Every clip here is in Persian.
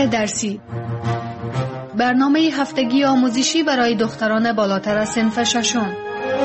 عنوان درسی، برنامه هفتگی آموزشی برای دختران بالاتر از صنف ششم.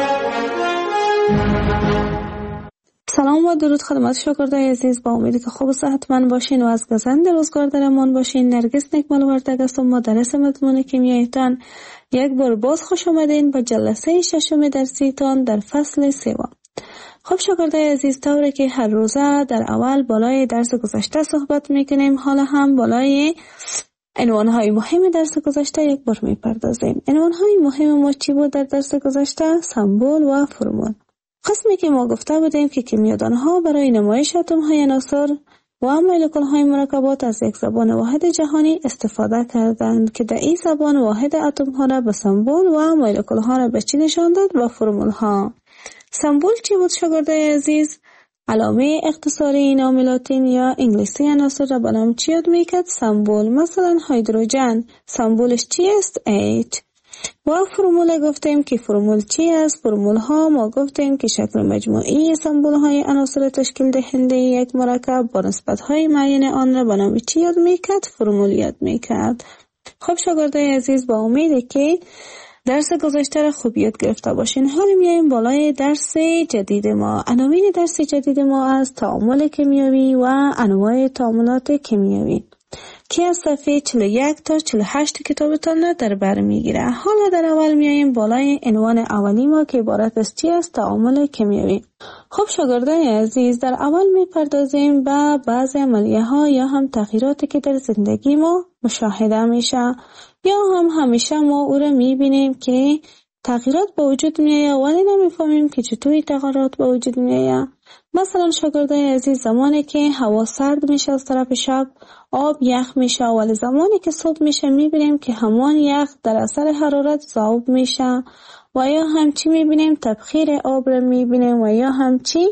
سلام و درود خدمت شاگردای عزیز، با امیدی که خوب و صحتمند باشین و از گزند روزگار درمان باشین. نرگس نکمل وردگ است و مدرس مضمون کیمیایتان. یک بار باز خوش آمدین به جلسه ششم درسیتان در فصل سوم. خب شاگردای عزیز، طوری که هر روزه در اول بالای درس گذشته صحبت میکنیم، حالا هم بالای عنوانهای مهم درس گذشته یک بار میپردازیم. عنوانهای مهم ما چی بود در درس گذشته؟ سمبل و فرمول. قسمی که ما گفته بودیم که کیمیادانها برای نمایش اتم‌های عناصر و مولکول‌های مرکبات از یک زبان واحد جهانی استفاده کردند که در این زبان واحد اتم‌ها را به سمبل و مولکول‌ها را به چی نشان داد؟ به فرمول‌ها. سمبل چی بود شاگردای عزیز؟ علامه اختصاری نام لاتین یا انگلیسی عناصر را به نام چی یاد میکرد؟ سمبل. مثلا هیدروژن سمبلش چی است؟ H. و فرمول گفتیم که فرمول چی است؟ فرمول ها ما گفتیم که شکل مجموعی سمبل های عناصر تشکیل دهنده یک مرکب با نسبت های معین آن را به نام چی یاد میکرد؟ فرمول یاد میکرد. خب شاگردای عزیز، با امیده که درس گذشته را خوب یاد گرفته باشین. حالا میایم بالای درس جدید ما. عناوین درس جدید ما از تعامل کیمیایی و انواع تعاملات کیمیایی که از صفحه 41 تا 48 کتابتان در بر میگیره. حالا در اول میایم بالای عنوان اولی ما که عبارت از چی است؟ تعامل کیمیایی. خب شاگردان عزیز، در اول میپردازیم به بعضی عملیه ها یا هم تغییراتی که در زندگی ما مشاهده میشه یا هم همیشه ما او را میبینیم که تغییرات به وجود میآید ولی نمیفهمیم که چطوری تغییرات به وجود میآید. مثلا شاگردای عزیز، زمانی که هوا سرد میشه از طرف شب آب یخ میشه، ولی زمانی که صبح میشه میبینیم که همان یخ در اثر حرارت ذوب میشه و یا همچی میبینیم تبخیر آب را میبینیم و یا همچی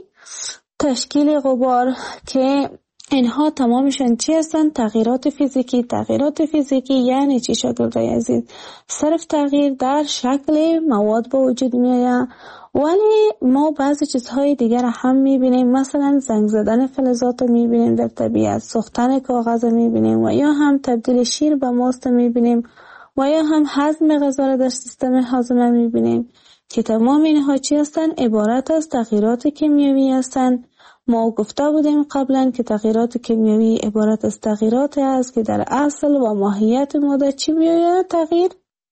تشکیل غبار که اینها تمامشان چی هستند؟ تغییرات فیزیکی. تغییرات فیزیکی یعنی چی شاگردای عزیز؟ صرف تغییر در شکل مواد به وجود میآید، ولی ما بعضی چیزهای دیگر هم میبینیم. مثلا زنگ زدن فلزات میبینیم در طبیعت، سوختن کاغذ میبینیم و یا هم تبدیل شیر به ماست میبینیم و یا هم هضم غذا را در سیستم هاضمه میبینیم که تمام اینها چی هستند؟ عبارت از تغییرات کیمیایی هستند. ما گفته بودیم قبلا که تغییرات کیمیایی عبارت از تغییرات است که در اصل و ماهیت ماده چی میآید؟ تغییر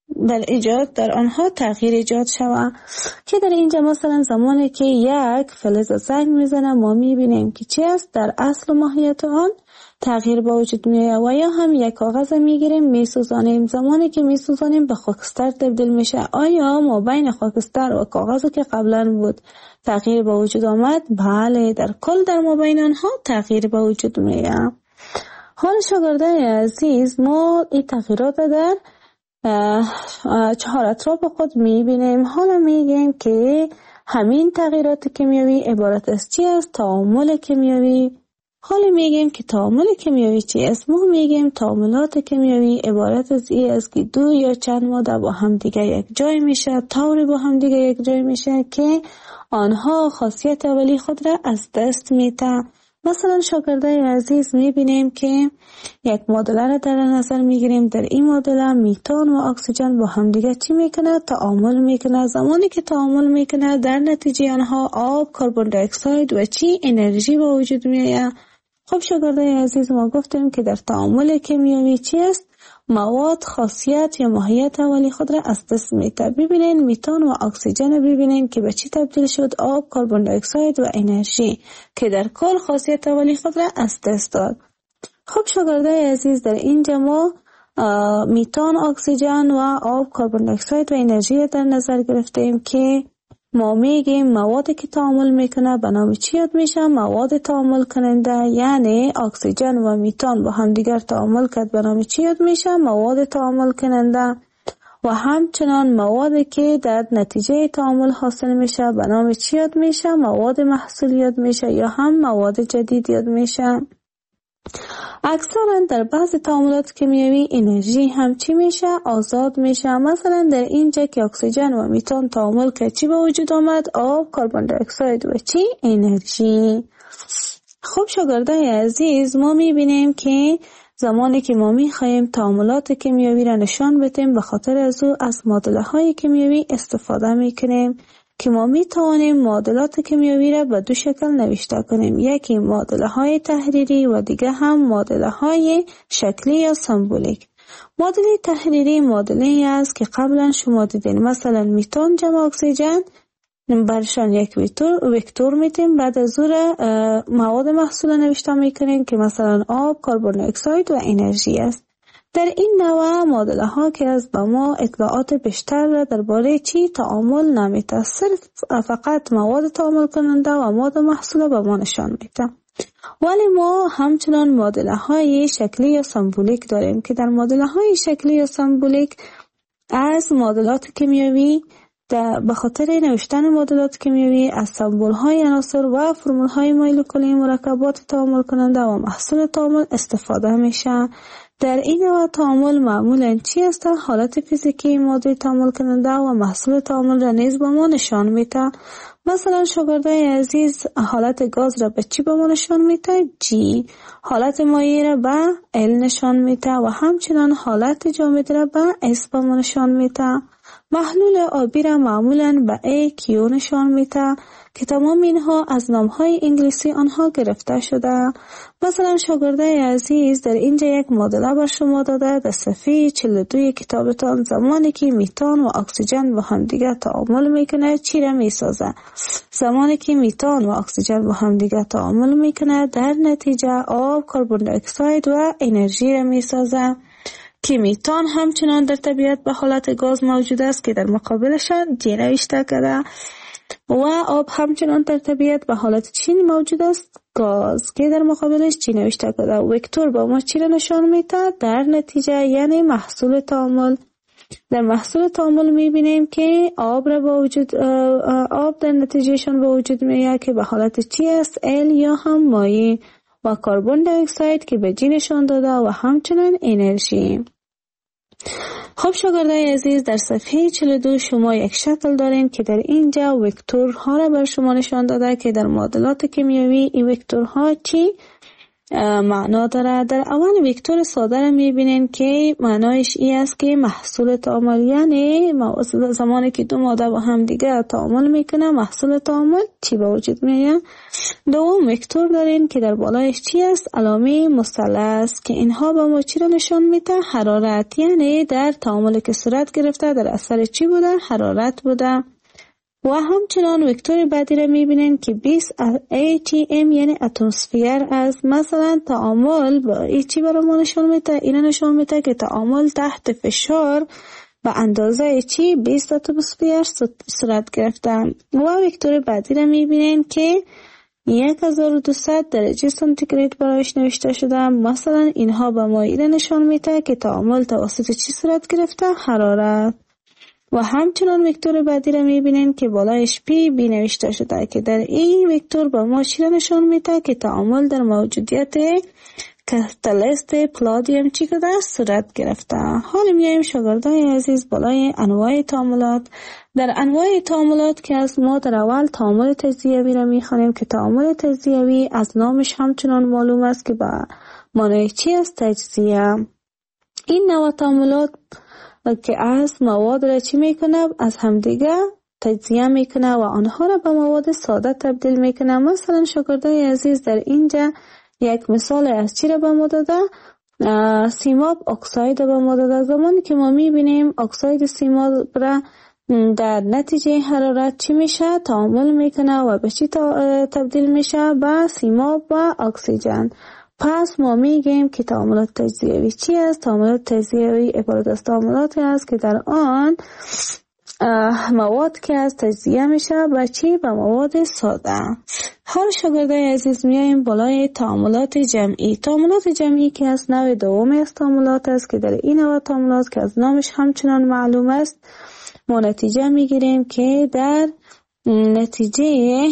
در آنها تغییر ایجاد شود. که در اینجا مثلا زمانی که یک فلز زنگ میزنه ما میبینیم که چی است؟ در اصل و ماهیت آن تغییر به وجود میآید. و یا هم یک کاغذ میگیریم میسوزانیم، زمانی که میسوزانیم به خاکستر تبدیل میشه. آیا ما بین خاکستر و کاغذی که قبلا بود تغییر به وجود آمد؟ بله، در کل در ما بین آنها تغییر به وجود میآید. حال شاگردان عزیز، ما این تغییرات در 4 اطراف خود میبینیم. حالا میگیم که همین تغییرات کیمیایی عبارت از چی است؟ تعامل کیمیایی. حالا میگیم که تعامل کیمیایی چی است؟ ما میگیم تعاملات کیمیایی عبارت از این است که دو یا چند ماده با هم دیگه یک جای میشه، طوری با هم دیگه یک جای میشه که آنها خاصیت اولی خود را از دست میده. مثلا شاگردای عزیز میبینیم که یک معادله را در نظر میگیریم. در این معادله میتان و اکسیژن با هم دیگه چی میکنه؟ تعامل میکنه. زمانی که تعامل میکنه در نتیجه آنها آب، کربن دی اکساید و چی؟ انرژی به وجود میآید. خب شاگردای عزیز، ما گفتیم که در تعامل کیمیایی چی است؟ مواد خاصیت یا ماهیت اولی خود را از دست میده. ببینین میتان و اکسیژن ببینین که به چی تبدیل شد؟ آب، کربن دی اکساید و انرژی که در کل خاصیت اولی خود را از دست داد. خب شاگردای عزیز، در اینجا ما میتان، اکسیژن و آب، کربن دی اکساید و انرژی را در نظر گرفتیم که ما میگیم موادی که تعامل میکنه به نام چی یاد میشه؟ مواد تعامل کننده. یعنی اکسیژن و میتان با هم دیگر تعامل کرد به نام چی یاد میشه؟ مواد تعامل کننده. و همچنان موادی که در نتیجه تعامل حاصل میشه به نام چی یاد میشه؟ مواد محصول یاد میشه یا هم مواد جدید یاد میشه. اکثرا در بعض تعاملات کیمیایی انرژی هم چی میشه؟ آزاد میشه. مثلا در اینجا که اکسیژن و میتان تعامل که چی به وجود آمد؟ آب، کربن دی اکساید و چی؟ انرژی. خب شاگردای عزیز، ما میبینیم که زمانی که ما می‌خواهیم تعاملات کیمیایی را نشان بدیم، به خاطر از معادله‌های کیمیایی استفاده می‌کنیم که ما می‌توانیم معادلات کیمیایی را به دو شکل نوشته کنیم، یکی معادله‌های تحریری و دیگه هم معادله‌های شکلی یا سمبولیک. معادله تحریری معادله‌ای است که قبلا شما دیدین، مثلا میتون جمع اکسیژن برشان یک وکتور میتیم، بعد از اون مواد محصول نوشته میکنیم که مثلا آب، کربن دی اکساید و انرژی است. در این نوع معادله ها که از به ما اطلاعات بیشتر را درباره چی تعامل نمیده، فقط مواد تعامل کننده و مواد محصول به ما نشان میده. ولی ما همچنان معادله های شکلی یا سمبولیک داریم که در معادله های شکلی یا سمبولیک از معادلات کیمیایی به خاطر نوشتن معادلات کیمیایی از سمبول های عناصر و فرمول های مولکولی مرکبات تعامل کننده و محصول تعامل استفاده میشه. در این نوع تعامل معمولاً چی است؟ حالت فیزیکی ماده تعامل کننده و محصول تعامل را نیز به ما نشان میده. مثلا شاگردای عزیز حالت گاز را به چی به ما نشان میده؟ G. حالت مایع را به L نشان میده و همچنان حالت جامد را به S به ما نشان میده. محلول آبی را معمولاً به AQ نشان میده که تمام اینها از نامهای انگلیسی آنها گرفته شده. مثلا شاگردای عزیز در اینجا یک معادله بر شما داده در صفحه 42 کتابتان، زمانی که میتان و اکسیژن با هم دیگه تعامل میکنه چی را میسازه؟ زمانی که میتان و اکسیژن با هم دیگه تعامل میکنه در نتیجه آب، کربن دی اکساید و انرژی را میسازه که میتان همچنان در طبیعت به حالت گاز موجود است که در مقابلشان G نوشته کرده و آب همچنان در طبیعت به حالت چی موجود است؟ گاز که در مقابلش چی نوشته کرده. وکتور با ما چی را نشان میده؟ در نتیجه یعنی محصول تعامل. در محصول تعامل میبینیم که آب در نتیجهشون به وجود میاد که به حالت چی است؟ L یا هم مایع و کربن دی اکساید که به G نشان داده و همچنان انرژی. خب شاگردای عزیز در صفحه 42 شما یک شکل دارین که در اینجا وکتورها را بر شما نشان داده که در معادلات کیمیایی این وکتورها چی معنا داره. در اول وکتور ساده را میبینین که معنایش ای است که محصول تعامل، یعنی زمانی که دو ماده با هم دیگه تعامل میکنه محصول تعامل چی به وجود میاد. دوم وکتور دارین که در بالایش چی است؟ علامه مثلث که اینها به ما چی را نشان میده؟ حرارت، یعنی در تعامل که صورت گرفته در اثر چی بوده؟ حرارت بوده. و همچنان وکتور بعدی را میبینین که 20 ATM یعنی اتمسفر از مثلا تعامل با ای چی برای ما نشان میده؟ این نشان میده که تعامل تحت فشار و اندازه چی 20 اتمسفر صورت گرفته. و وکتور بعدی را میبینین که 1200 درجه سانتیگراد برایش نوشته شده. مثلا اینها به ما این نشان میده که تعامل توسط چی صورت گرفته؟ حرارت. و همچنان وکتور بعدی را میبینین که بالایش پی بی نوشته شده که در این وکتور با ما چی را نشان میده که تعامل در موجودیت کاتالیست پلادیم چی کده صورت گرفته. حالا میایم شاگردای عزیز بالای انواع تعاملات. در انواع تعاملات که از ما در اول تعامل تجزیوی را میخوانیم که تعامل تجزیوی از نامش همچنان معلوم است که با معنای چی است؟ تجزیه. این نوع تعاملات که از مواد را چی میکنه؟ از همدیگه تجزیه میکنه و آنها را به مواد ساده تبدیل میکنه. مثلا شاگردای عزیز در اینجا یک مثال از چی را به ما داده؟ سیماب اکساید به ما داده. زمانی که ما میبینیم اکساید سیماب را در نتیجه حرارت چی میشه؟ تعامل میکنه و به چی تبدیل میشه؟ به سیماب و اکسیژن. پس ما میگیم که تعاملات تجزیوی چی است؟ تعاملات تجزیوی عبارت از تعاملاتی است که در آن مواد که از تجزیه میشه به چی؟ به مواد ساده. حال شاگردای عزیز میایم بالای تعاملات جمعی. تعاملات جمعی که از نوع دومی از تعاملات است که در این نوع تعاملات که از نامش همچنان معلوم است ما نتیجه میگیریم که در نتیجه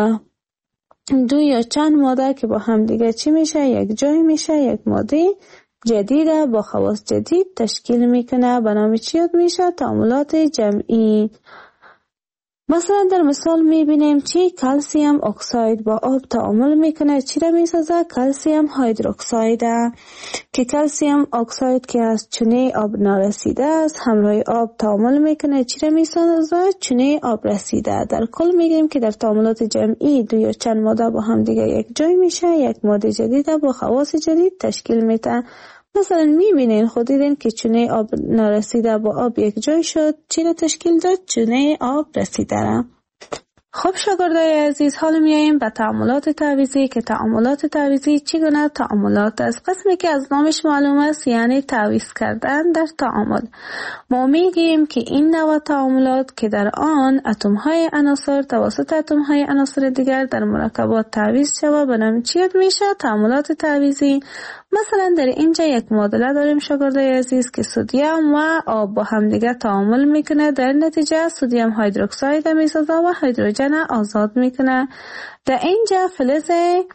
دو یا چند ماده که با هم دیگه چی میشه؟ یک جای میشه، یک ماده جدیده با خواص جدید تشکیل میکنه. به نام چی یاد میشه؟ تعاملات جمعی. مثلا در مثال میبینیم چی کلسیم اکساید با آب تعامل میکنه، چی را میسازه؟ کلسیم هیدروکساید که کلسیم اکساید که از چونه آب نارسیده است همراه آب تعامل میکنه، چی را میسازه؟ چونه آب رسیده. در کل میگیم که در تعاملات جمعی دو یا چند ماده با هم دیگه یک جای میشه، یک ماده جدید با خواص جدید تشکیل میده. مثلا میبینین خود دیدین که چونه آب نارسیده با آب یک جای شد، چی را تشکیل داد؟ چونه آب رسیده را. خب شاگردای عزیز، حالا میاییم به تعاملات تعویضی که تعاملات تعویضی چگونه تعاملات است. قسمی که از نامش معلوم است یعنی تعویض کردن در تعامل. ما میگیم که این نوع تعاملات که در آن اتم‌های عناصر توسط اتم‌های عناصر دیگر در مرکبات تعویض شود به نام چی میشه؟ تعاملات تعویضی. مثلا در اینجا یک معادله داریم شاگردای عزیز که سدیم و آب با هم دیگه تعامل میکنه، در نتیجه سدیم هیدروکساید میسازه و هیدروژن آزاد میکنه. در اینجا فلز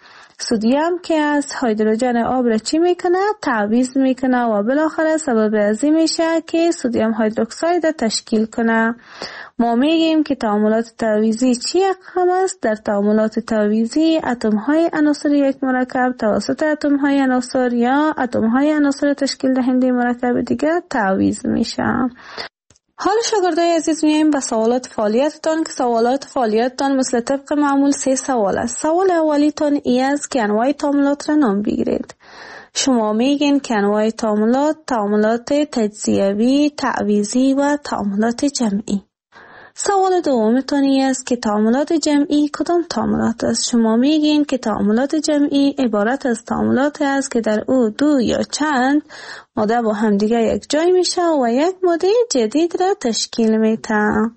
سدیم که از هیدروژن آب را چی میکنه؟ تعویض میکنه و بالاخره سبب ازی میشه که سدیم هیدروکساید تشکیل کنه. ما میگیم که تعاملات تعویضی چی اقسام است؟ در تعاملات تعویضی اتم‌های عناصر یک مرکب توسط اتم‌های عناصر یا اتم‌های عناصر تشکیل دهنده مرکب دیگر تعویض میشه. حالا شاگردای عزیز میایم به سوالات فعالیتتان که سوالات فعالیتتان مثل طبق معمول 3 سوال است. سوال اولیتان ای است که انواع تعاملات را نام بگیرید. شما میگین که انواع تعاملات تجزیوی، تعویضی و تعاملات جمعی. سوال دومتان است که تعاملات جمعی کدام تعاملات است؟ شما میگین که تعاملات جمعی عبارت از تعاملات است که در او دو یا چند ماده با همدیگه یک جای میشه و یک ماده جدید را تشکیل میده.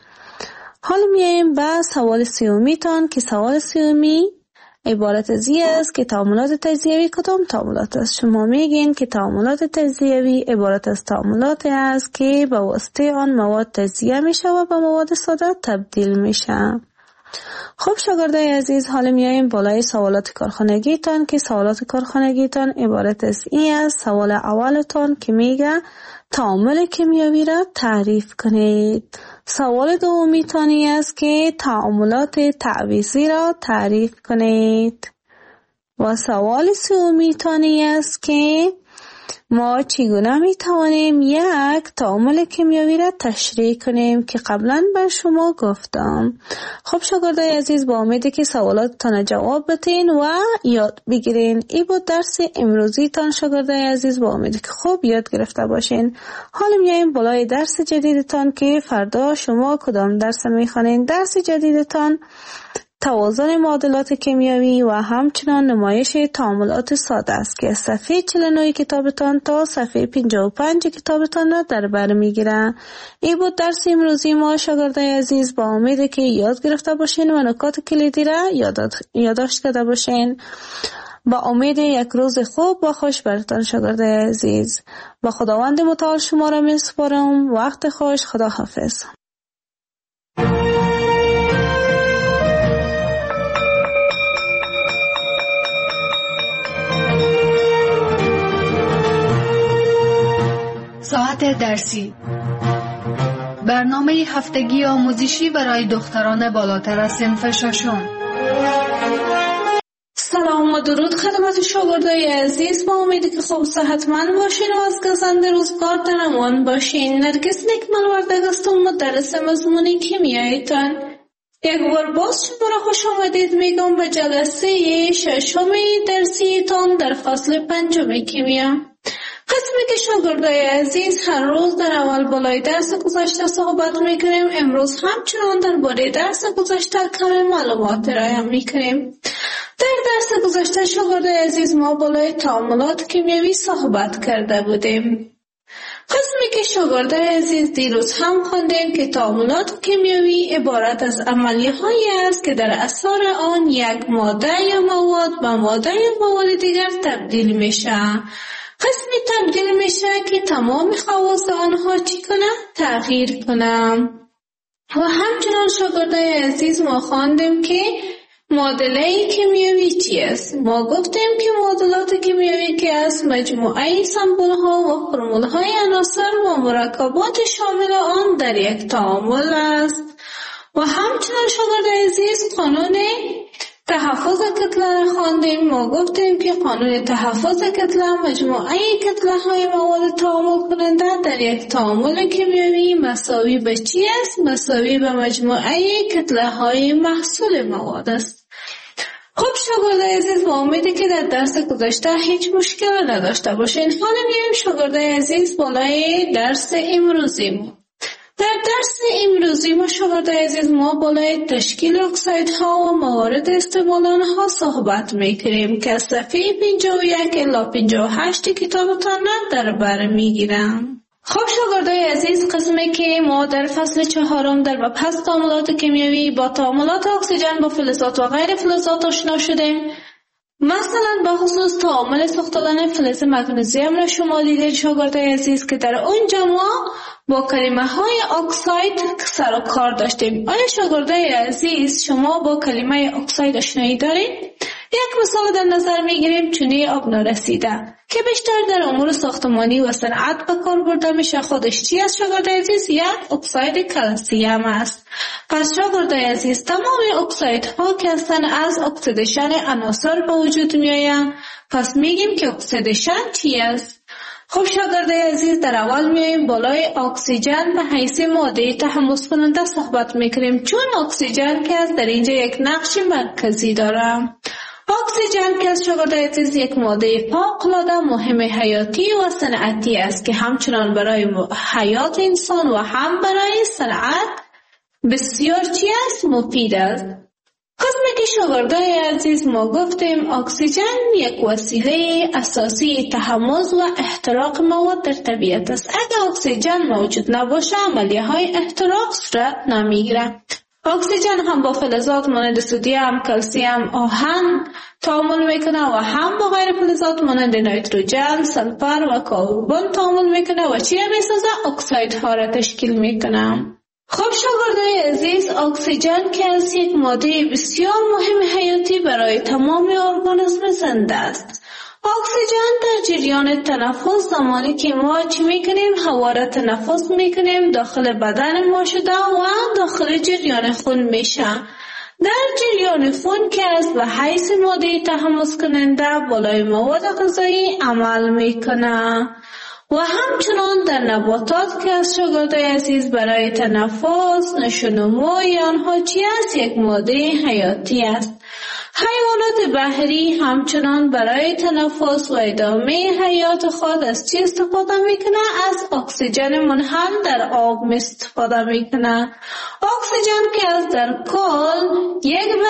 حالا میایم به سوال سومیتان که سوال سومی عبارت از این است که تعاملات تجزیوی کدام تعاملات است؟ شما میگین که تعاملات تجزیوی عبارت از تعاملات است که به واسطه آن مواد تجزیه میشه و به مواد ساده تبدیل میشه. خب شاگردای عزیز، حالا میایم بالای سوالات کارخانگیتان که سوالات کارخانگیتان عبارت از این است. سوال اولتان که میگه تعامل کیمیایی را تعریف کنید. سوال دومیتانی است که تعاملات تعویضی را تعریف کنید. و سوال سومیتانی است که ما چگونه می توانیم یک تعامل کیمیایی را تشریح کنیم که قبلا بر شما گفتم. خب شاگردای عزیز، با امیدی که سوالاتتان جواب بدین و یاد بگیرین. این بود درس امروزی تان شاگردای عزیز، با امیدی که خوب یاد گرفته باشین. حالا میایم بالای درس جدیدتان که فردا شما کدام درس میخوانین. درس جدیدتان توازن معادلات کیمیایی و همچنان نمایش تعاملات ساده است که صفحه 49 کتابتان تا صفحه 55 کتابتان را در بر میگیره. این بود درس امروزی ما شاگردای عزیز، با امید که یاد گرفته باشین و نکات کلیدی را یادداشت کرده باشین. با امید یک روز خوب و خوش برتان شاگردای عزیز. با خداوند متعال شما را میسپارم. وقت خوش. خدا حافظ. ساعت درسی، برنامه هفتگی آموزشی برای دختران بالاتر از صنف ششم. سلام و درود خدمت شاگردای عزیز، با امیدی که خوب صحتمند باشین و از گزند روزگار در امان باشین. نرگس نکملوردگ هستم، مدرس مضمون کیمیایتان. یک بار باز شما را خوش آمدید میگم به جلسه ششم درسیتان در فصل 5 کیمیا. قسمی که شاگردای عزیز هر روز در اول بالای درس گذشته صحبت میکنیم، امروز همچنان درباره درس گذشته کم معلومات را میکنیم. در درس گذشته شاگردای عزیز ما بالای تعاملات کیمیایی صحبت کرده بودیم. قسمی که شاگردای عزیز دیروز هم خواندیم که تعاملات کیمیایی عبارت از عملیه‌هایی است که در اثر آن یک ماده یا مواد به ماده یا مواد دیگر تبدیل میشه. قسمی تبدیل میشه که تمام خواص آنها چی کنه؟ تغییر کنه. و همچنان شاگردای عزیز ما خواندیم که معادله کیمیایی چی است؟ ما گفتیم که معادلات کیمیایی که است مجموعه سمبل ها و فرمول های عناصر و مرکبات شامل آن در یک تعامل است. و همچنان شاگرد عزیز قانون تحفظ کتله را خواندیم. ما گفتیم که قانون تحفظ کتله مجموعه کتله های مواد تعامل کننده در یک تعامل کیمیایی مساوی به چی است؟ مساوی به مجموعه کتله های محصول مواد است. خب شاگرد عزیز، با امیدی که در درس گذشته هیچ مشکل نداشته باشین. حالا میریم شاگرد عزیز بالای درس امروزی ما. در درس امروزی ما شاگرد عزیز ما بالای تشکیل اکسایدها و موارد استعمال آنها صحبت میکنیم که از صفحه 51 الی 58 کتابتان در بر میگیرم. خب شاگرد عزیز، قسمی که ما در فصل 4 در مبحث تعاملات کیمیایی با تعاملات اکسیژن با فلزات و غیر فلزات آشنا شدیم. مثلا به خصوص تعامل ساختن فلز مگنیزیم را شما دیدید شاگرد عزیز که در اونجا ما با کلمه های اکساید سر و کار داشتیم. آیا شاگرد عزیز شما با کلمه اکساید آشنایی دارید؟ یک مثال در نظر میگیریم چونه آب نارسیده که بیشتر در امور ساختمانی و صنعت به کار برده میشه. خودش چی است شاگرد عزیز؟ یک اکساید کلسیم است. پس شاگرد عزیز تمام اکسایدها که هستند از اکسیدیشن عناصر به وجود میآیند. پس میگیم که اکسیدیشن چی است؟ خب شاگرد عزیز، در اول میایم بالای اکسیژن به حیث ماده تحمض کننده صحبت میکنیم، چون اکسیژن که از در اینجا یک نقش مرکزی داره. اکسیژن که از شاگرد عزیز یک ماده فوق‌العاده مهم حیاتی و صنعتی است که همچنان برای حیات انسان و هم برای صنعت بسیار چی است؟ مفید است. قسمی که شاگرد عزیز ما گفتیم اکسیژن یک وسیله اساسی تحمض و احتراق مواد در طبیعت است. اگر اکسیژن موجود نباشه عملیه های احتراق صورت نمیگیره. اکسیژن هم با فلزات مانند سدیم، کلسیم، آهن تعامل میکنه و هم با غیر فلزات مانند نیتروژن، سلفر و کربن تعامل میکنه و چی میسازه؟ اکسایدها را تشکیل میکنه. خب شاگرد عزیز، اکسیژن که از یک ماده بسیار مهم حیاتی برای تمام ارگانیسم زنده است. اکسیژن در جریان تنفس زمانی که ما چی میکنیم؟ هوا را تنفس میکنیم داخل بدن ما شده و داخل جریان خون میشه. در جریان خون که از به حیث ماده تحمض کننده بالای مواد غذایی عمل میکنه و همچنان در نباتات که از شاگرد عزیز برای تنفس نشونموی آنها چی است؟ یک ماده حیاتی است. حیوانات بحری همچنان برای تنفس و ادامه حیات خود از چی استفاده میکنه؟ از اکسیژن منحل در آب استفاده میکنه. اکسیژن که از در کل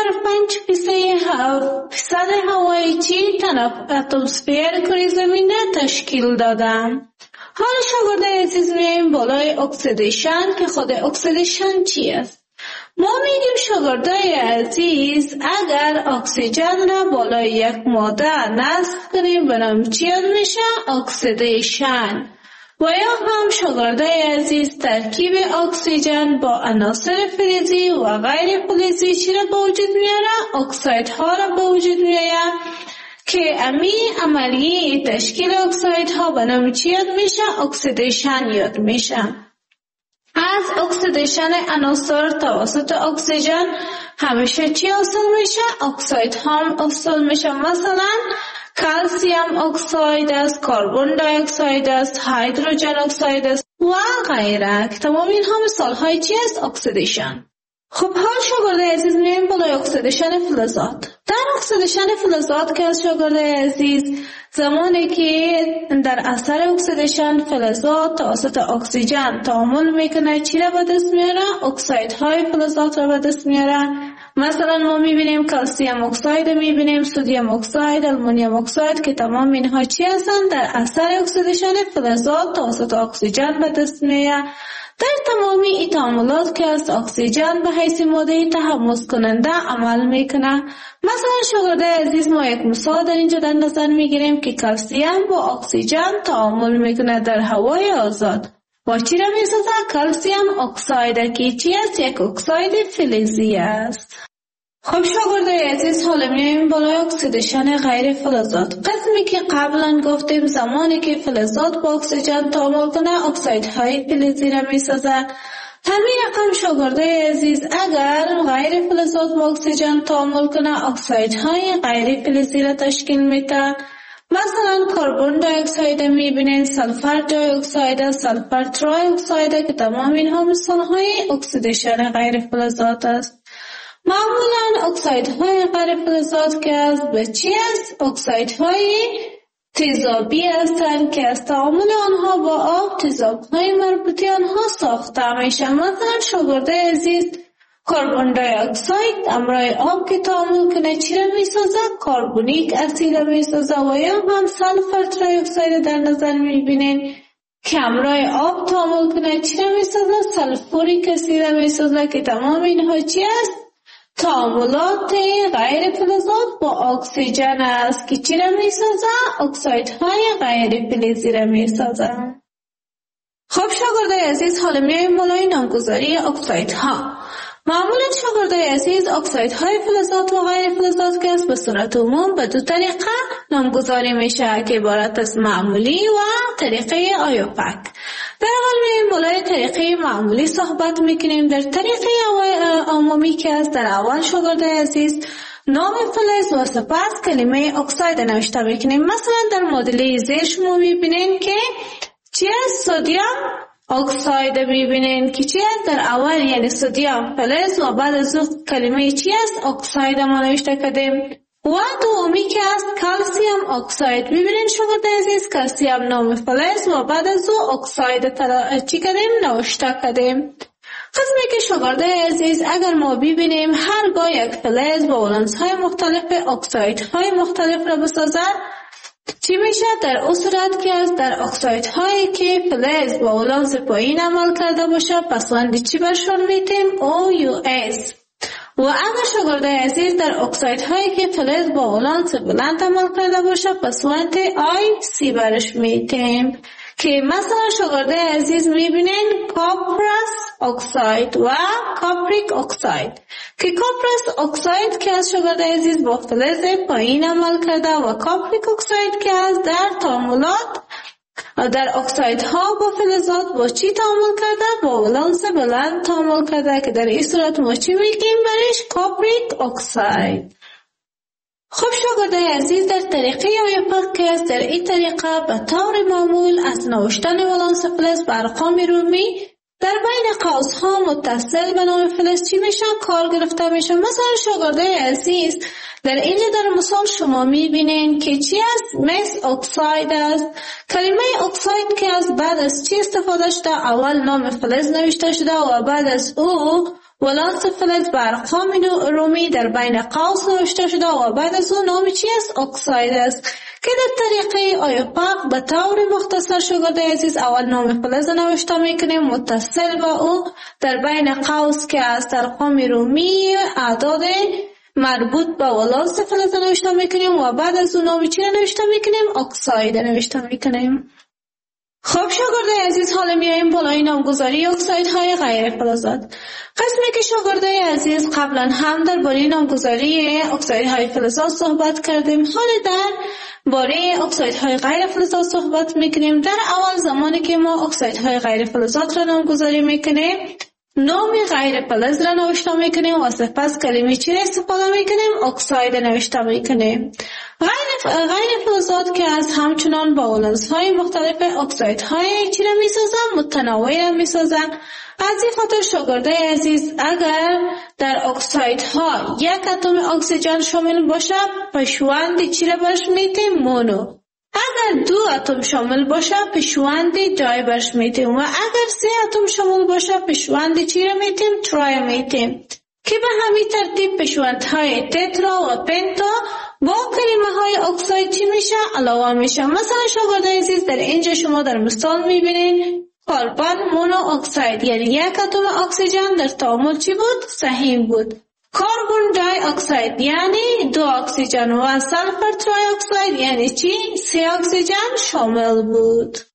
1/5% هوای چی اتمسفر کره زمین تشکیل دادن. حالا شاگرد عزیز میایم بالای اکسیدیشن که خود اکسیدیشن چی است؟ ما میگیم شاگرد عزیز اگر اکسیژن را بالای یک ماده نصب کنیم به نام چی میشه؟ اکسیدیشن. و یا هم شاگرد عزیز ترکیب اکسیژن با عناصر فلزی و غیر فلزی چی را به وجود میاره؟ اکسایدها را به وجود میاره که امی عملیه تشکیل اکسایدها به نام چی یاد میشه؟ اکسیدیشن یاد میشه. از اکسیدیشن عناصر توسط اکسیژن همیشه چی حاصل میشه؟ اکساید هم حاصل میشه. مثلا کلسیم اکساید است، کربن دی اکساید است، هیدروژن اکساید است و غیره. تمام اینها مثال های چی است؟ اکسیدیشن. خب حال شاگرد عزیز میایم بالای اکسیدیشن فلزات. در اکسیدیشن فلزات که از شاگرد عزیز زمانی که در اثر اکسیدیشن فلزات توسط اکسیژن تعامل میکنه چی را به دست میاره؟ اکسایدهای فلزات را به دست میاره. مثلا ما میبینیم کلسیم اکساید، میبینیم سدیم اکساید، آلومینیوم اکساید که تمام اینها چی هستند؟ در اثر اکسیدیشن فلزات توسط اکسیژن به دست میاره. در تمامی این تعاملات که از اکسیژن به حیث ماده تحمض کننده عمل میکنه. مثلا شاگرد عزیز ما یک مثال در اینجا در نظر میگیریم که کلسیم با اکسیژن تعامل میکنه در هوای آزاد و چی را میسازه؟ کلسیم اکساید که چی است؟ یک اکساید فلزی است. خب شاگرد عزیز حالا میایم بالای اکسیدیشن غیر فلزات. قسمی که قبلا گفتیم زمانی که فلزات با اکسیژن تعامل کنه اکسایدهای فلزی را میسازه. همین رقم شاگردای عزیز اگر غیر فلزات با اکسیژن تعامل کنه اکسایدهای غیر فلزی را تشکیل میده. مثلا کربن دی اکساید میبینین، سلفر دی اکساید، سلفر تری اکساید که تمام اینها مثالهای اکسیدیشن غیر فلزات است. معمولا اکسایدهای غیر فلزات که از به چی است؟ اکسایدهای تیزابی هستند که از تعامل آنها با آب تیزابهای مربوطه آنها ساخته میشه. مثلا شاگرده عزیز کربن دی اکساید همراه آب که تعامل کنه چی را میسازه؟ کربونیک اسید را میسازه. و یا هم سلفر تری اکساید در نظر میبینین که همراه آب تعامل کنه چی را میسازه؟ سلفوریک اسید را میسازه که تمام اینها چی است؟ تعاملات غیر فلزات با اکسیژن است که چی را میسازه؟ اکسایدهای غیر فلزی را میسازه. خب شاگردای عزیز حالا میایم بالای نامگذاری اکسایدها. معمولا شاگردای عزیز اکسایدهای فلزات و غیر فلزات که است به صورت عموم به دو طریقه نامگذاری میشه که عبارت از معمولی و طریقه آیوپک. در اول میایم بالای طریقه معمولی صحبت میکنیم. در طریقه عمومی که است در اول شاگردای عزیز نام فلز و سپس کلمه اکساید نوشته میکنیم. مثلا در مدل زیر شما میبینین که چی است؟ سدیم اکساید میبینین که چی است؟ در اول یعنی سدیم فلز و بعد از اون کلمه چی است؟ اکساید ما نوشته کردیم. و دومی که است کلسیم اکساید. میبینین شاگردای عزیز کلسیم نام فلز و بعد از اون اکساید چی کردیم؟ نوشته کردیم. قسمی که شاگردای عزیز اگر ما ببینیم هرگاه یک فلز با ولانس‌های مختلف اکسایدهای مختلف را بسازد چی میشه؟ در اون صورت که است در اکسایدهایی که فلز با ولانس پایین عمل کرده باشه پس وند چی برشون میتیم؟ OUS. و اگر شاگردای عزیز در اکسایدهایی که فلز با ولانس بلند عمل کرده باشه پس وند IC برش میتیم که مثلا شاگردای عزیز میبینین کپرس اکساید و کاپریک اکساید که کپرس اکساید که از شاگردای عزیز با فلز پایین عمل کرده و کاپریک اکساید که از در تعاملات در اکسایدها با فلزات با چی تعامل کرده؟ با ولانس بلند تعامل کرده که در این صورت ما چی میگیم برش؟ کاپریک اکساید. خب شاگردای عزیز در طریقه آیوپک که است در این طریقه به طور معمول از نوشتن ولانس فلز بر ارقام رومی در بین قوس‌ها متصل به نام فلز چی میشه؟ کار گرفته میشه. مثلا شاگردای عزیز در اینجا در مثال شما میبینین که چی است؟ مس اکساید است. کلمه اکساید که از بعد از چی استفاده شده؟ اول نام فلز نوشته شده و بعد از او ولانس فلز بر ارقام رومی در بین قوس نوشته شده و بعد از اون نام چی است؟ اکساید است که در طریقه آیوپک به طور مختصر شاگردای عزیز اول نام فلز نوشته میکنیم متصل با او در بین قوس که از ارقام رومی اعداد مربوط به ولانس فلز نوشته میکنیم و بعد از اون نام چی نوشته میکنیم؟ اکساید نوشته میکنیم. خب شاگردای عزیز حالا میایم بالای نامگذاری اکسایدهای غیر فلزات. قسمی که شاگردای عزیز قبلا هم درباره نامگذاری اکسایدهای فلزات صحبت کردیم، حالا در باره اکسایدهای غیر فلزات صحبت میکنیم. در اول زمانی که ما اکسایدهای غیر فلزات را نامگذاری میکنیم نام غیر فلز را نوشته میکنیم و سپس کلمه چی را استفاده میکنیم؟ اکساید نوشته میکنیم. غیر فلزات که از همچنان با ولانس‌های مختلف اکسایدهای چی را میسازن؟ متنوع را میسازن. از این خاطر شاگردای عزیز اگر در اکسایدها یک اتم اکسیژن شامل باشه پشوند چی را برش میتیم؟ مونو. اگر دو اتم شامل باشه پشوند دای برش میتیم و اگر سه اتم شامل باشه پشوند چی را میتیم؟ ترای میتیم که به همین ترتیب پشوندهای تترا و پنتا با کلمه های اکساید چی میشه؟ علاوه میشه. مثلا شاگردای عزیز در اینجا شما در مثال میبینین کربن مونو اکساید یعنی یک اتم اکسیژن در تعامل چی بود؟ سهیم بود. کربن دی اکساید یعنی دو اکسیژن و سلفر تری اکساید یعنی چی؟ سه اکسیژن شامل بود.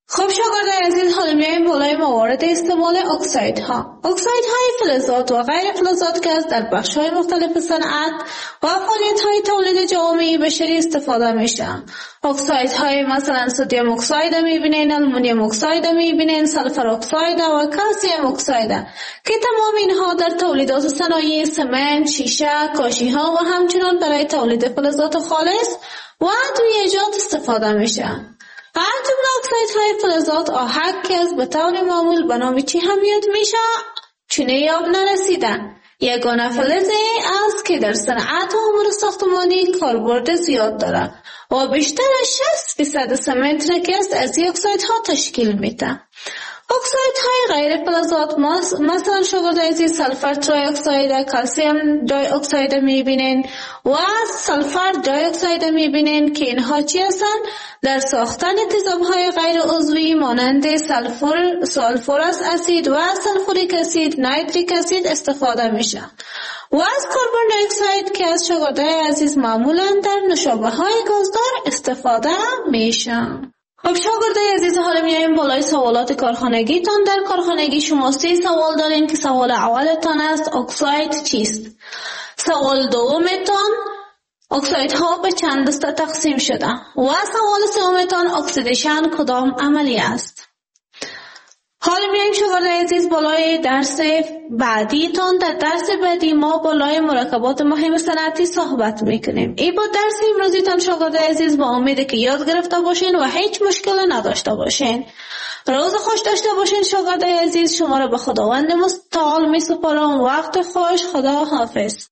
خب شاگردان عزیز، حالا میایم بالای موارد استعمال اکسایدها. اکسایدهای فلزات و غیر فلزات که از در بخش‌های مختلف صنعت و فعالیت‌های تولید جوامع بشری استفاده میشن. اکسایدهای مثلا سدیم اکساید میبینین، آلومینیوم اکساید میبینین، سلفر اکساید و کلسیم اکساید که تمام اینها در تولیدات صنایع سمنت، شیشه، کاشی‌ها و همچنین برای تولید فلزات خالص و ادویه‌جات استفاده میشن. از جمله اکسایدهای فلزات آهک که از به طور معمول به نام چی همیت میشه چونه آب نرسیدن. یگانه فلزی است که در صنعت و امور ساختمانی کاربرد زیاد داره و بیشتر از 60% سمنت را که از این اکسایدها تشکیل میده. اکسایدهای غیر فلزات مثلا شاگردان عزیز سلفر تری اکساید، کلسیم دی اکساید میبینین و سلفر دی اکساید میبینین که اینها چی هستن؟ در ساختن تیزابهای غیر عضوی مانند سلفورس اسید و سلفوریک اسید، نایتریک اسید استفاده میشن و از کربن دی اکساید که از شاگردان عزیز معمولا در نوشابه‌های گازدار استفاده میشن. خب شاگردای عزیز، حالا میایم بالای سوالات کارخانگیتان. در کارخانگی شما 3 سوال دارین که سوال اولتان است اکساید چیست؟ سوال دومتان اکسایدها به چند دسته تقسیم شده و سوال سومتان اکسیدیشن کدام عملی است؟ حالا میایم شاگردای عزیز بالای درس بعدیتان. در درس بعدی ما بالای مرکبات مهم صنعتی صحبت میکنیم. این با درس امروزیتان شاگردای عزیز با امید که یاد گرفته باشین و هیچ مشکل نداشته باشین. روز خوش داشته باشین شاگردای عزیز. شما را به خداوند متعال میسپارم. وقت خوش. خدا حافظ.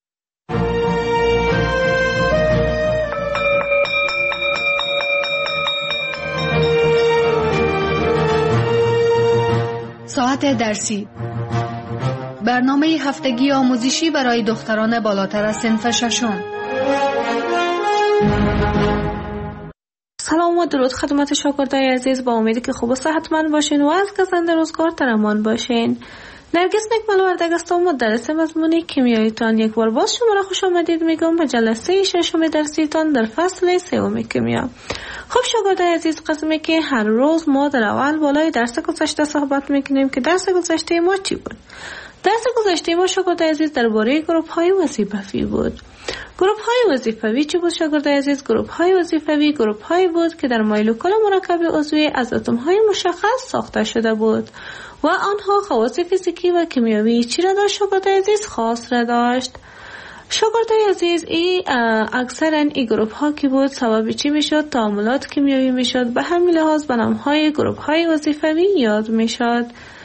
ساعت درسی، برنامه هفتگی آموزشی برای دختران بالاتر از صنف ششم. سلام و درود خدمت شاگردای عزیز. با امیدی که خوب و صحتمند باشین و از گزنده روزگار در امان باشین. نرگس نکمل وردگ هستم، مدرس مضمون کیمیاییتان. یک بار باز شما را خوش آمدید میگم به جلسه ششم درسیتان در فصل 3 کیمیا. خب شاگردای عزیز، قسمی که هر روز ما در اول بالای درس گذشته صحبت میکنیم که درس گذشته ما چی بود؟ درس گذشته ما شاگردای عزیز درباره گروپ های وظیفوی بود. گروپ های وظیفوی چی بود شاگردای عزیز؟ گروپ های وظیفوی گروپ هایی بود که در مولکول مرکب عضوی از اتم های مشخص ساخته شده بود و آنها خواص فیزیکی و کیمیایی چی را داشت شاگردای عزیز؟ خاص را داشت. شاگردای عزیز، اکثرا این گروپ ها که بود سبب چی میشد؟ تعاملات کیمیایی میشد. به همین لحاظ به نام های گروپ های وظیفوی یاد میشد.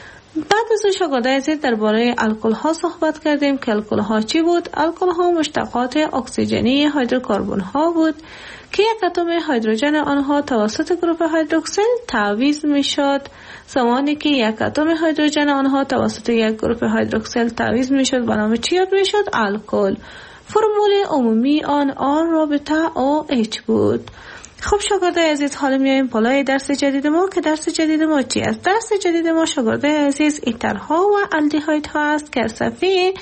بعد از شاگردای عزیز درباره الکل ها صحبت کردیم که الکل ها چی بود؟ الکل ها مشتقات اکسیژنی هیدروکربن ها بود که یک اتم هیدروژن آنها توسط گروپ هیدروکسیل تعویض میشد. زمانی که یک اتم هیدروژن آنها توسط یک گروپ هیدروکسیل تعویض میشد به نام چی یاد میشد؟ الکل. فرمول عمومی آن آر رابطه OH بود. خب شاگردای عزیز، حالا میایم بالای درس جدید ما که درس جدید ما چی است؟ درس جدید ما شاگردای عزیز ایترها و الدیهایدها است که صفحه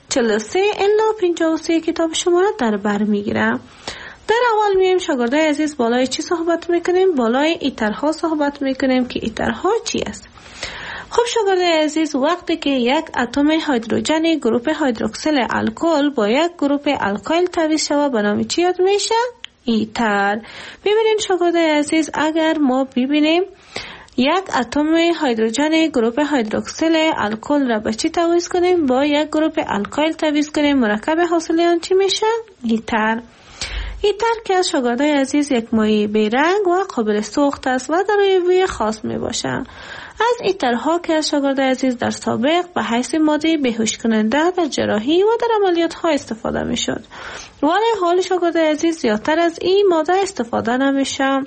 43 الی 53 کتاب شما را در بر میگیرم. در اول میایم شاگردای عزیز بالای چی صحبت میکنیم؟ بالای ایترها صحبت میکنیم که ایترها چی است؟ خب شاگردای عزیز، وقتی که یک اتم هیدروژن گروپ هیدروکسیل الکل با یک گروپ الکایل تعویض شود به نام چی یاد میشه؟ ایتر. ببینید شاگردای عزیز، اگر ما ببینیم یک اتم هیدروژن گروپ هیدروکسیل الکل را به چی تعویض کنیم؟ با یک گروپ الکایل تعویض کنیم، مرکب حاصل آن چی میشه؟ ایتر. ایتر که از شاگردای عزیز یک مایع بیرنگ و قابل سوخت است و دارای بوی خاص می باشه. از ایترها که از شاگردای عزیز در سابق به حیث ماده بیهوش کننده در جراحی و در عملیات ها استفاده می شد، ولی حال شاگردای عزیز زیادتر از این ماده استفاده نمیشه.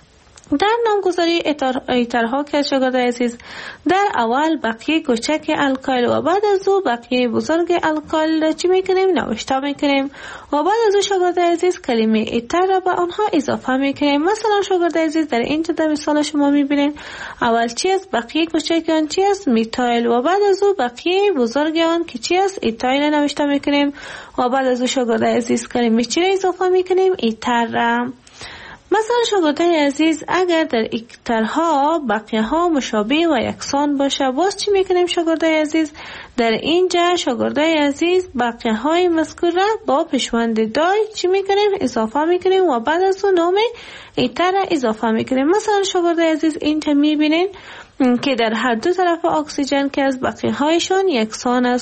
در نامگذاری ایترها که از شاگردای عزیز در اول بقیه کوچک الکایل و بعد از او بقیه بزرگ الکایل چی میکنیم؟ نوشته میکنیم و بعد از او شاگردای عزیز کلمه ایتر را به آنها اضافه میکنیم. مثلا شاگردای عزیز در اینجا در مثال شما میبینید اول چی است؟ بقیه کوچک آن چی است؟ میتایل و بعد از او بقیه بزرگ آن که چی است؟ ایتایل نوشته میکنیم و بعد از او شاگردای عزیز کلمه چی را اضافه میکنیم؟ ایتر را. مثلا شاگردای عزیز اگر در اکترها بقیه ها مشابه و یکسان باشه، باز چی میکنیم شاگردای عزیز؟ در اینجا شاگردای عزیز بقیه های مذکور را با پیشوند دای چی میکنیم؟ اضافه میکنیم و بعد از اون نام ایتر را اضافه میکنیم. مثلا شاگردای عزیز اینجا میبینین که در هر دو طرف اکسیژن که از بقیه هایشان یکسان است.